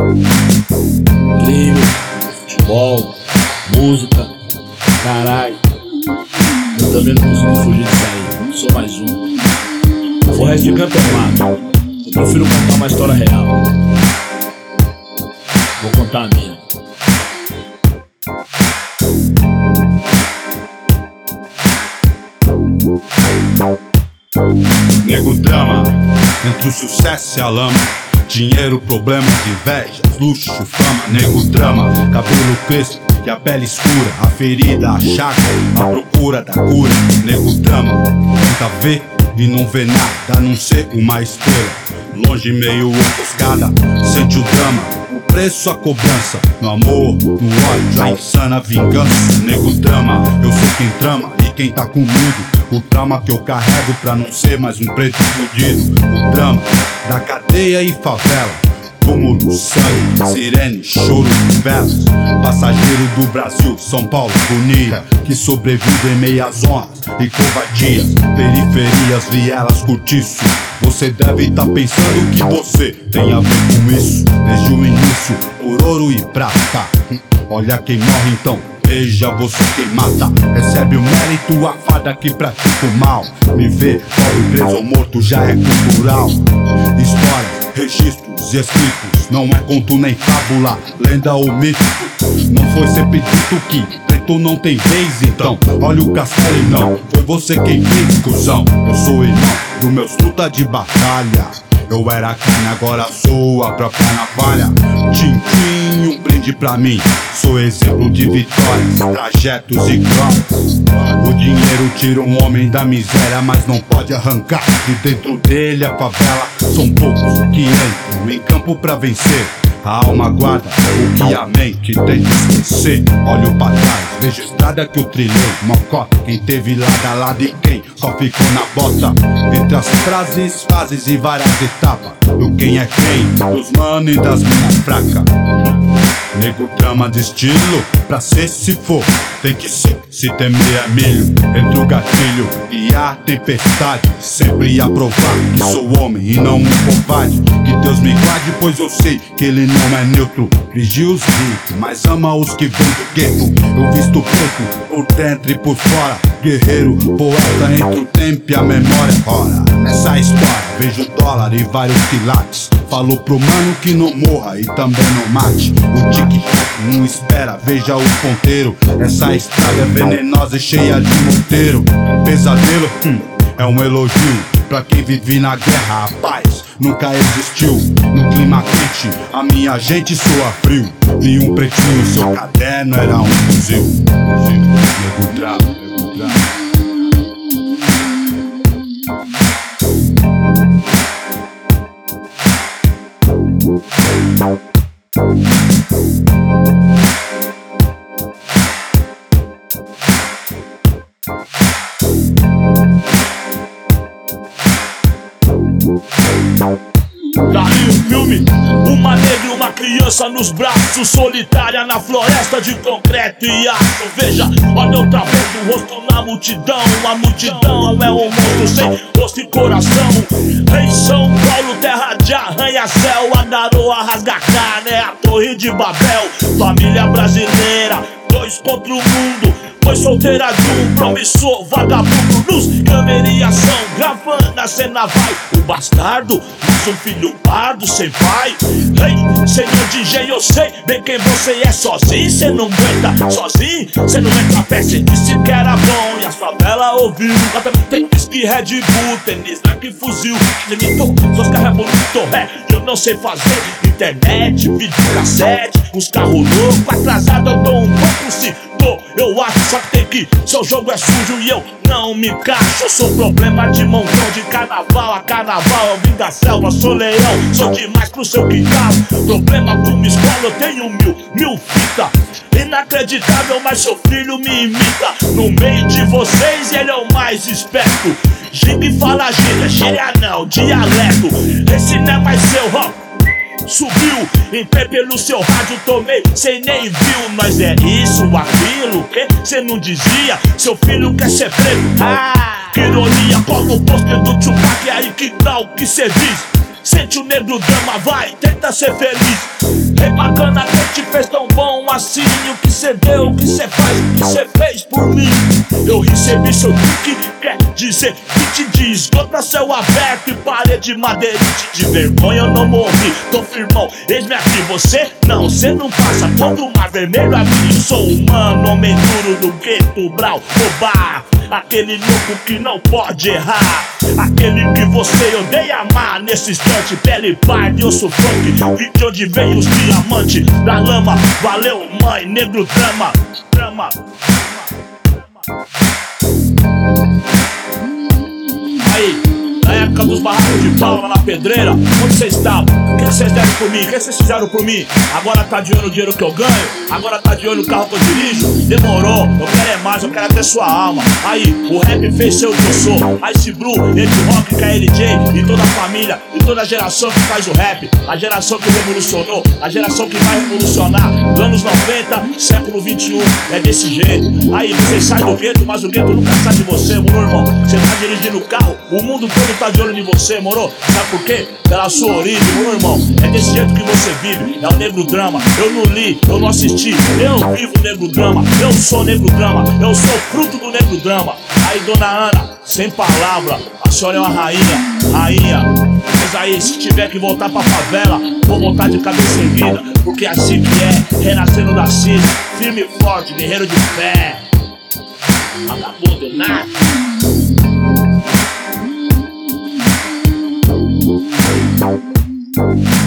Crime, futebol, música, caralho. Eu também não consigo fugir disso aí, sou mais um. O resto de canto é mato. Eu prefiro contar uma história real. Vou contar a minha. Nego drama, entre o sucesso e a lama. Dinheiro, problemas, invejas, luxo, fama. Nego drama, cabelo crespo e a pele escura. A ferida, a chaga, a procura da cura. Nego drama, tenta ver e não vê nada, a não ser uma estrela longe, meio ofuscada. Sente o drama, o preço, a cobrança. No amor, no ódio, a insana vingança. Nego drama, eu sou quem trama e quem tá comigo. O trauma que eu carrego pra não ser mais um preto explodido. O drama da cadeia e favela, túmulo, sangue, sirene, choro de velas. Passageiro do Brasil, São Paulo, agonia, que sobrevive em meias honras e covadias. Periferias, vielas, cortiço. Você deve tá pensando que você tem a ver com isso. Desde o início, por ouro e prata. Olha quem morre então, veja você quem mata. Recebe o mérito, a fada que pratica o mal. Me ver pobre, preso ou morto já é cultural. Histórias, registros e escritos, não é conto nem fábula, lenda ou mito. Não foi sempre dito que preto não tem vez, então olha o castelo e não foi você quem fez, cuzão. Eu sou irmão dos meus luta de batalha. Eu era carne, agora sou a própria navalha. Tintim, um brinde pra mim. Sou exemplo de vitórias, trajetos e glórias. O dinheiro tira um homem da miséria, mas não pode arrancar de dentro dele a favela. São poucos que entram em campo pra vencer. A alma guarda o que a mente tenta esquecer. Olho pra trás, vejo a estrada que eu trilhei. Mocota, quem teve lado a lado e quem só ficou na bota. Entre as frases, fases e várias etapas do quem é quem, dos mano e das minas fracas. Nego drama de estilo, pra ser se for, tem que ser, se temer é milho. Entre o gatilho e a tempestade, sempre ia provar que sou homem e não um covarde. Que Deus me guarde, pois eu sei que ele não é neutro. Vigia os ricos, mas ama os que vêm do gueto. Eu visto preto, por dentro e por fora. Guerreiro, poeta entre o tempo e a memória. Ora, nessa história vejo dólar e vários quilates. Falo pro mano que não morra e também não mate. O tic-tac não espera, veja o ponteiro. Essa estrada é venenosa e cheia de morteiro. Pesadelo, é um elogio pra quem vive na guerra. A paz nunca existiu. No clima quente, a minha gente soa frio. E um pretinho, seu caderno era um fuzil. Nego drama, nego drama. Daí o filme, uma negra e uma criança nos braços, solitária na floresta de concreto e aço. Veja, olha outra vez o rosto na multidão. A multidão é um monstro sem rosto e coração. Em São Paulo, terra de arranha-céu, a garoa rasga carne, é a Torre de Babel. Família brasileira, dois contra o mundo. Foi solteira de um promissor vagabundo. Luz, câmera e ação, gravando a cena vai. O bastardo, mas um filho pardo sem pai. Ei, senhor DJ, eu sei bem quem você é. Sozinho cê não aguenta, sozinho cê não entra a pé. Cê disse que era bom e as favelas ouviu. Lá também tem whisky, Red Bull, tênis, Nike, fuzil. Limitou, seus carros é bonito, eu não sei fazer. Internet, videocassete, uns carros loucos. Atrasado eu dou um pouco se eu acho, só que tem que seu jogo é sujo e eu não me encaixo. Eu sou problema de montão, de carnaval a carnaval. Eu vim da selva, sou leão, sou demais pro seu quintal. Problema com minha escola, eu tenho mil fita. Inacreditável, mas seu filho me imita. No meio de vocês ele é o mais esperto. Giga fala gíria, gíria não, dialeto. Esse não é mais seu rock. Subiu em pé pelo seu rádio, tomei, cê nem viu. Nós é isso, aquilo, que cê não dizia. Seu filho quer ser preto, que ironia. Cola o pôster do Tupac, é aí que tal que cê diz. Sente o negro drama, vai, tenta ser feliz. É bacana que te fez tão bom assim. O que cê deu, o que cê faz, o que cê fez por mim. Eu recebi seu pique, quer dizer que te diz. Contra céu aberto e parede madeirite. De vergonha eu não morri, tô firmão, eis-me aqui. Você não, cê não passa todo o mar vermelho aqui. Sou humano, homem duro do gueto, brau, roubar. Aquele louco que não pode errar. Aquele que você odeia amar. Nesse instante, pele parda, eu sou funk. Vi de onde vem os diamantes da lama. Valeu, mãe, negro drama. Drama. Aí, na época dos barracos de pau lá na pedreira, onde vocês estavam? O que vocês deram por mim? O que vocês fizeram por mim? Agora tá de olho no dinheiro que eu ganho? Agora tá de olho no carro que eu dirijo? Demorou, eu quero é mais, eu quero até sua alma. Aí, o rap fez ser o que eu sou. Ice Blue, Ed Rock, KLJ e toda a família e toda a geração que faz o rap. A geração que revolucionou, a geração que vai revolucionar. Anos 90, século 21, é desse jeito. Aí, vocês saem do gueto, mas o gueto nunca sai de você, moro, irmão. Você tá dirigindo o carro, o mundo todo tá de olho em você, moro? Sabe por quê? Pela sua origem, moro, irmão. É desse jeito que você vive, é o negro drama. Eu não li, eu não assisti, eu vivo o negro drama. Eu sou negro drama, eu sou fruto do negro drama. Aí, dona Ana, sem palavra, a senhora é uma rainha, rainha. Mas aí, se tiver que voltar pra favela, vou voltar de cabeça erguida, porque assim que é, renascendo da cinza, firme e forte, guerreiro de fé. Vagabundo nada.